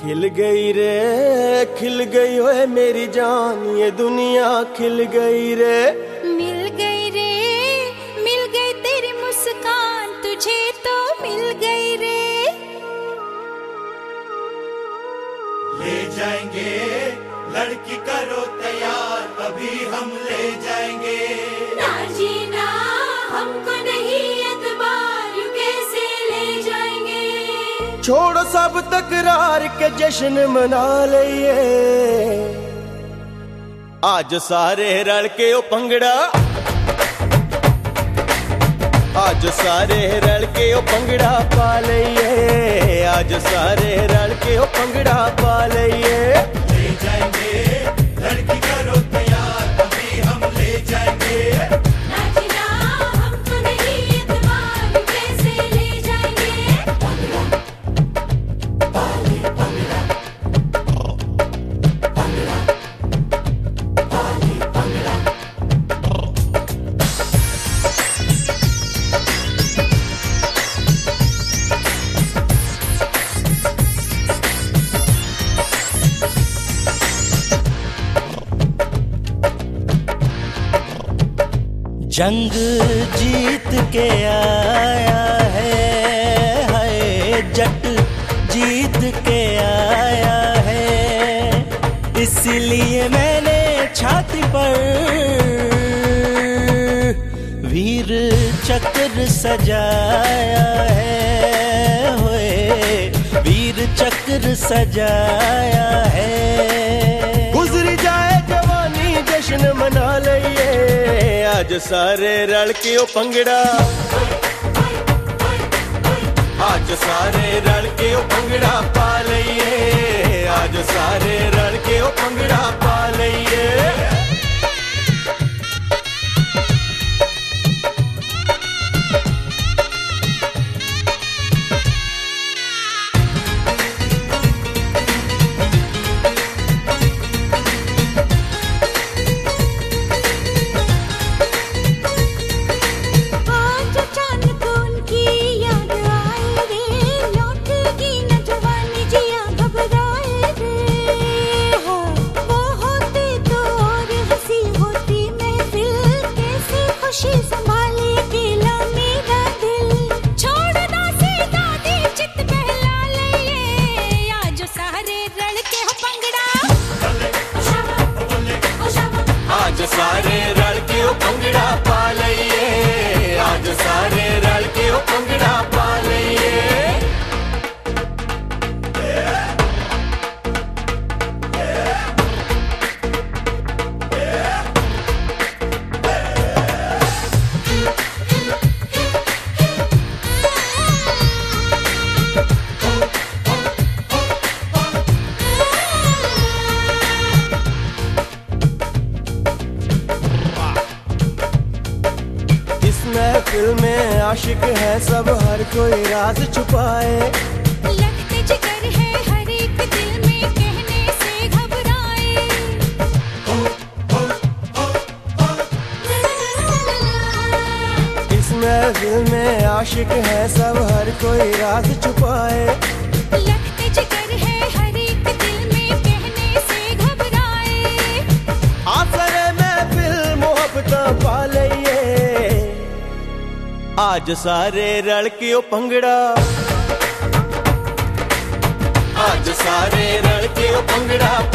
खिल गई रे खिल गई ओए मेरी जान, ये दुनिया खिल गई रे। मिल गई रे मिल गई तेरी मुस्कान, तुझे तो मिल गई रे। ले जाएंगे लड़की करो तैयार, अभी हम ले जाएंगे। ना जीना हमको नहीं एतबार, यू कैसे ले जाएंगे। छोड़ो सब तकरार के जश्न मना लइए, आज सारे रल के ओ पंगड़ा, आज सारे रल के ओ पंगड़ा पा लइए, आज सारे रल के ओ पंगड़ा पा लइए। ले जाएंगे लड़की करो तैयार, अभी हम ले जाएंगे। ना जीना हमको नहीं एतबार, यू कैसे ले जाएंगे। जंग जीत के आया है, जट जीत के आया है, इसलिए मैंने छाती पर वीर चक्र सजाया है, होए वीर चक्र सजाया है। गुजरी जाए जवानी जश्न मना लइए, आज सारे रल के ओ पंगड़ा, आज सारे रल के ओ पंगड़ा पा लइए, आज सारे रल के ओ पंगड़ा पा लइए। आज सारे रल के ओ पंगड़ा पा लइए, आज सारे रल के ओ पंगड़ा पा लइए। महफिल में आशिक है सब, हर कोई राज छुपाए। लगते जिगर है हर एक दिल में, कहने से घबराए। इस महफिल में आशिक है सब, हर कोई राज छुपाए। लगते जिगर है हर एक दिल में, कहने से घबराए। आसरे महफिल मोहब्बत पा लइए, आज सारे रल के ओ पंगड़ा, आज सारे रल के ओ पंगड़ा